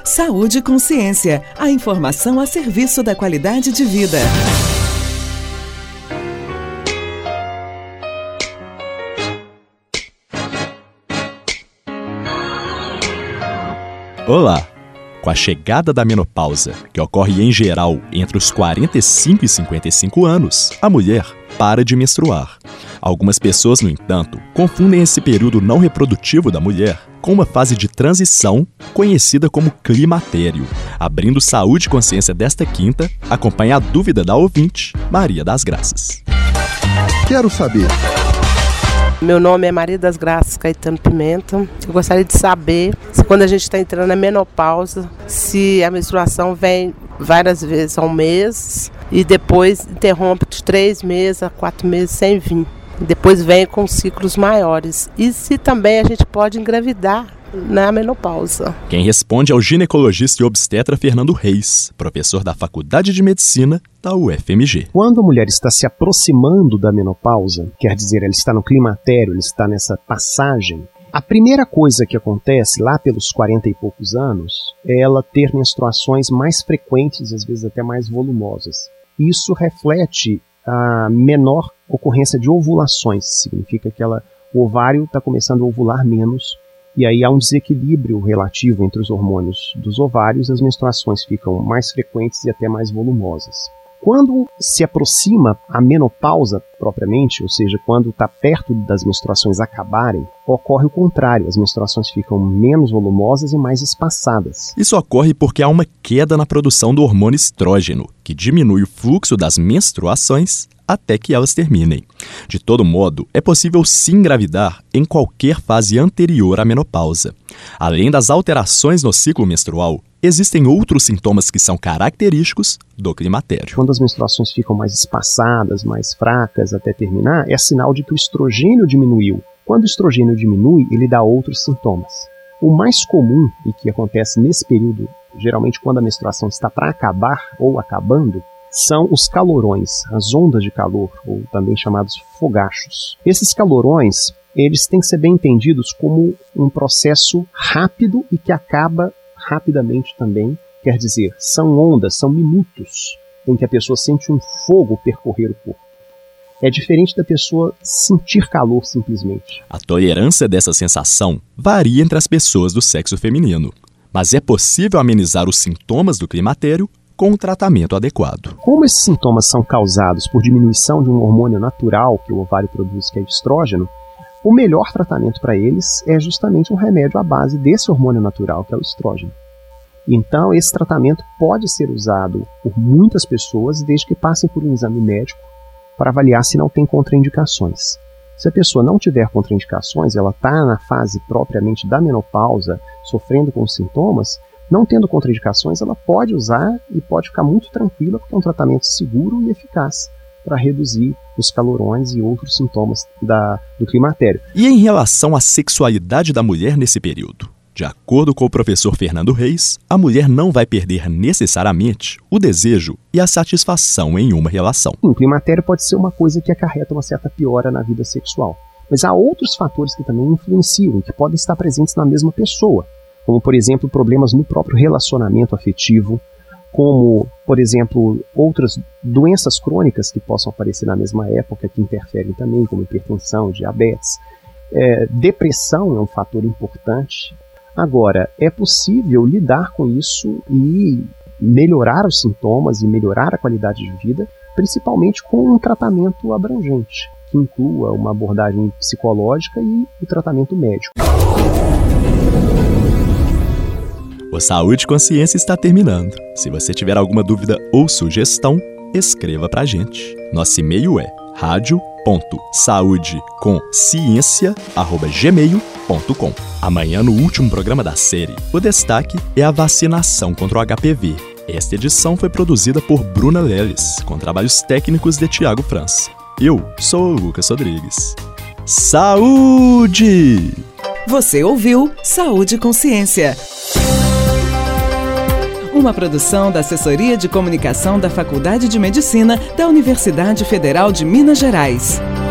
Saúde e Consciência, a informação a serviço da qualidade de vida. Olá! Com a chegada da menopausa, que ocorre em geral entre os 45 e 55 anos, a mulher para de menstruar. Algumas pessoas, no entanto, confundem esse período não reprodutivo da mulher com uma fase de transição conhecida como climatério. Abrindo Saúde e Consciência desta quinta, acompanhe a dúvida da ouvinte, Maria das Graças. Quero saber. Meu nome é Maria das Graças Caetano Pimenta. Eu gostaria de saber se quando a gente está entrando na menopausa, se a menstruação vem várias vezes ao mês e depois interrompe de 3 meses a 4 meses sem vir. Depois vem com ciclos maiores. E se também a gente pode engravidar na menopausa. Quem responde é o ginecologista e obstetra Fernando Reis, professor da Faculdade de Medicina da UFMG. Quando a mulher está se aproximando da menopausa, quer dizer, ela está no climatério, ela está nessa passagem, a primeira coisa que acontece lá pelos 40 e poucos anos é ela ter menstruações mais frequentes, às vezes até mais volumosas. Isso reflete a menor ocorrência de ovulações, significa que o ovário está começando a ovular menos, e aí há um desequilíbrio relativo entre os hormônios dos ovários, as menstruações ficam mais frequentes e até mais volumosas. Quando se aproxima a menopausa propriamente, ou seja, quando está perto das menstruações acabarem, ocorre o contrário, as menstruações ficam menos volumosas e mais espaçadas. Isso ocorre porque há uma queda na produção do hormônio estrógeno, que diminui o fluxo das menstruações até que elas terminem. De todo modo, é possível sim engravidar em qualquer fase anterior à menopausa. Além das alterações no ciclo menstrual, existem outros sintomas que são característicos do climatério. Quando as menstruações ficam mais espaçadas, mais fracas até terminar, é sinal de que o estrogênio diminuiu. Quando o estrogênio diminui, ele dá outros sintomas. O mais comum, e que acontece nesse período, geralmente quando a menstruação está para acabar ou acabando, são os calorões, as ondas de calor, ou também chamados fogachos. Esses calorões, eles têm que ser bem entendidos como um processo rápido e que acaba rapidamente também. Quer dizer, são ondas, são minutos em que a pessoa sente um fogo percorrer o corpo. É diferente da pessoa sentir calor simplesmente. A tolerância dessa sensação varia entre as pessoas do sexo feminino, mas é possível amenizar os sintomas do climatério com um tratamento adequado. Como esses sintomas são causados por diminuição de um hormônio natural que o ovário produz, que é o estrógeno, o melhor tratamento para eles é justamente um remédio à base desse hormônio natural, que é o estrógeno. Então, esse tratamento pode ser usado por muitas pessoas desde que passem por um exame médico para avaliar se não tem contraindicações. Se a pessoa não tiver contraindicações, ela está na fase propriamente da menopausa, sofrendo com os sintomas, não tendo contraindicações, ela pode usar e pode ficar muito tranquila, porque é um tratamento seguro e eficaz para reduzir os calorões e outros sintomas do climatério. E em relação à sexualidade da mulher nesse período? De acordo com o professor Fernando Reis, a mulher não vai perder necessariamente o desejo e a satisfação em uma relação. O climatério pode ser uma coisa que acarreta uma certa piora na vida sexual, mas há outros fatores que também influenciam, que podem estar presentes na mesma pessoa, como, por exemplo, problemas no próprio relacionamento afetivo, como, por exemplo, outras doenças crônicas que possam aparecer na mesma época, que interferem também, como hipertensão, diabetes. Depressão é um fator importante. Agora, é possível lidar com isso e melhorar os sintomas e melhorar a qualidade de vida, principalmente com um tratamento abrangente, que inclua uma abordagem psicológica e o tratamento médico. O Saúde e Consciência está terminando. Se você tiver alguma dúvida ou sugestão, escreva pra gente. Nosso e-mail é radio.saudeconsciência@gmail.com. Amanhã, no último programa da série, o destaque é a vacinação contra o HPV. Esta edição foi produzida por Bruna Leles, com trabalhos técnicos de Tiago França. Eu sou o Lucas Rodrigues. Saúde! Você ouviu Saúde e Consciência. Uma produção da Assessoria de Comunicação da Faculdade de Medicina da Universidade Federal de Minas Gerais.